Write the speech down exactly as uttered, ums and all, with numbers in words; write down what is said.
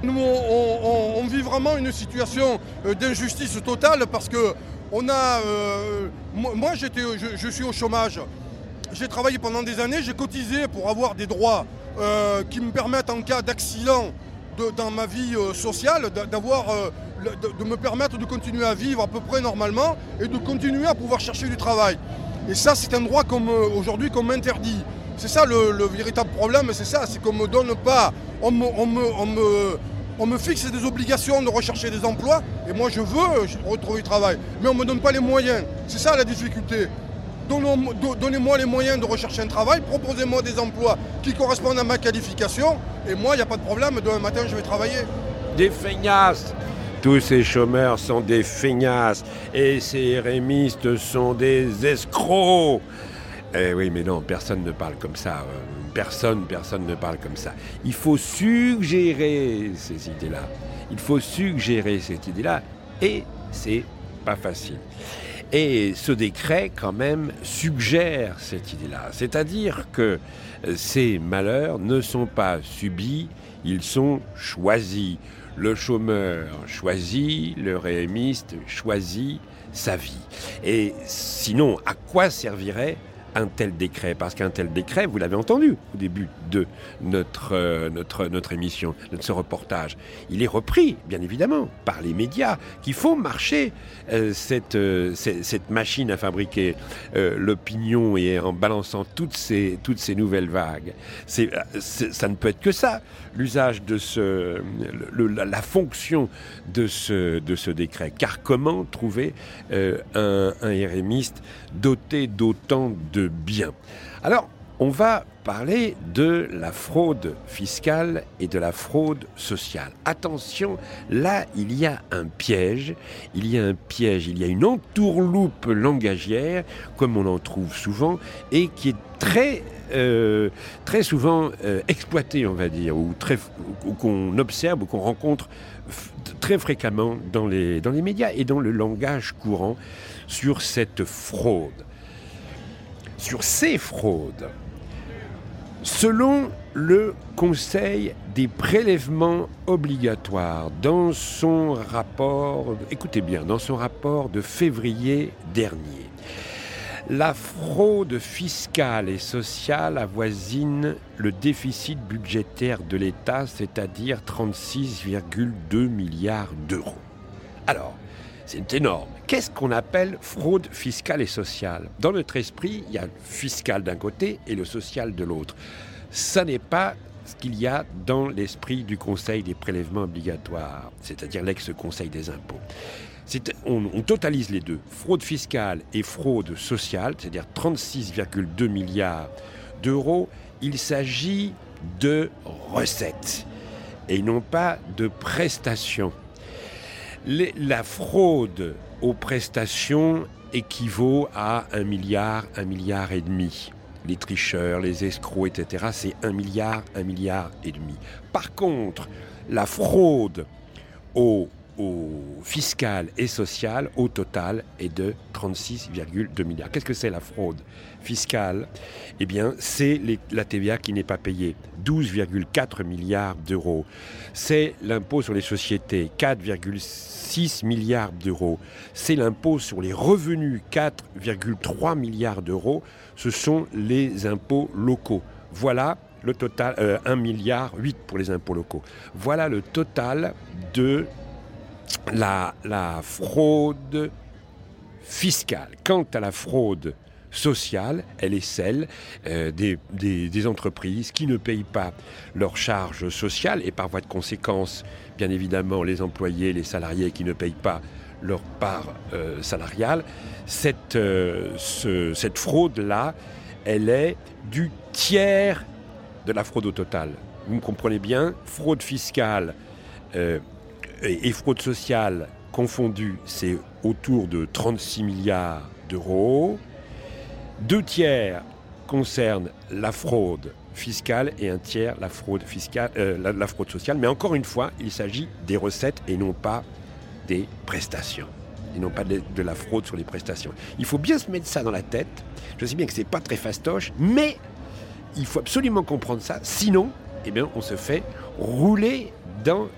Nous, on, on, on vit vraiment une situation d'injustice totale parce que on a, euh, moi, j'étais, je, je suis au chômage. J'ai travaillé pendant des années, j'ai cotisé pour avoir des droits euh, qui me permettent en cas d'accident de, dans ma vie euh, sociale, d'avoir, euh, de, de me permettre de continuer à vivre à peu près normalement et de continuer à pouvoir chercher du travail. Et ça, c'est un droit comme aujourd'hui qu'on m'interdit. C'est ça le, le véritable problème, c'est ça, c'est qu'on ne me donne pas, on me, on me, on me, on me fixe des obligations de rechercher des emplois, et moi je veux retrouver du travail, mais on ne me donne pas les moyens. C'est ça la difficulté. Donnez-moi les moyens de rechercher un travail, proposez-moi des emplois qui correspondent à ma qualification, et moi, il n'y a pas de problème, demain matin, je vais travailler. Des feignasses. Tous ces chômeurs sont des feignasses, et ces rémistes sont des escrocs. Eh oui, mais non, personne ne parle comme ça. Personne, personne ne parle comme ça. Il faut suggérer ces idées-là. Il faut suggérer cette idée-là, et c'est pas facile. Et ce décret, quand même, suggère cette idée-là. C'est-à-dire que ces malheurs ne sont pas subis, ils sont choisis. Le chômeur choisit, le rémiste choisit sa vie. Et sinon, à quoi servirait un tel décret? Parce qu'un tel décret, vous l'avez entendu au début de notre, euh, notre, notre émission, de ce reportage, il est repris, bien évidemment, par les médias qui font marcher euh, cette, euh, cette, cette machine à fabriquer euh, l'opinion et en balançant toutes ces, toutes ces nouvelles vagues. C'est, c'est, ça ne peut être que ça, l'usage de ce, le, la, la fonction de ce, de ce décret. Car comment trouver euh, un, un érémiste doté d'autant de bien. Alors, on va parler de la fraude fiscale et de la fraude sociale. Attention, là, il y a un piège, il y a un piège, il y a une entourloupe langagière, comme on en trouve souvent, et qui est très, euh, très souvent euh, exploitée, on va dire, ou, très, ou qu'on observe, ou qu'on rencontre f- très fréquemment dans les, dans les médias et dans le langage courant sur cette fraude. Sur ces fraudes, selon le Conseil des prélèvements obligatoires, dans son rapport, écoutez bien, dans son rapport de février dernier, la fraude fiscale et sociale avoisine le déficit budgétaire de l'État, c'est-à-dire trente-six virgule deux milliards d'euros. Alors, c'est énorme. Qu'est-ce qu'on appelle fraude fiscale et sociale? Dans notre esprit, il y a le fiscal d'un côté et le social de l'autre. Ça n'est pas ce qu'il y a dans l'esprit du Conseil des prélèvements obligatoires, c'est-à-dire l'ex-Conseil des impôts. C'est, on, on totalise les deux, fraude fiscale et fraude sociale, c'est-à-dire trente-six virgule deux milliards d'euros. Il s'agit de recettes et non pas de prestations. Les, la fraude aux prestations équivaut à un milliard, un milliard et demi. Les tricheurs, les escrocs, et cetera, c'est un milliard, un milliard et demi. Par contre, la fraude au, au fiscal et social, au total, est de trente-six virgule deux milliards. Qu'est-ce que c'est la fraude fiscale? Eh bien, c'est les, la T V A qui n'est pas payée, douze virgule quatre milliards d'euros. C'est l'impôt sur les sociétés, quatre virgule six milliards d'euros. C'est l'impôt sur les revenus, quatre virgule trois milliards d'euros. Ce sont les impôts locaux. Voilà le total, euh, un milliard huit pour les impôts locaux. Voilà le total de la, la fraude fiscale. Quant à la fraude sociale, elle est celle euh, des, des, des entreprises qui ne payent pas leurs charges sociales et par voie de conséquence, bien évidemment, les employés, les salariés qui ne payent pas leur part euh, salariale. Cette, euh, ce, cette fraude-là, elle est du tiers de la fraude au total. Vous me comprenez bien, fraude fiscale euh, et, et fraude sociale confondues, c'est autour de trente-six milliards d'euros. Deux tiers concernent la fraude fiscale et un tiers la fraude fiscale, euh, la, la fraude sociale. Mais encore une fois, il s'agit des recettes et non pas des prestations. Et non pas de, de la fraude sur les prestations. Il faut bien se mettre ça dans la tête. Je sais bien que c'est pas très fastoche, mais il faut absolument comprendre ça. Sinon, eh bien, on se fait rouler dans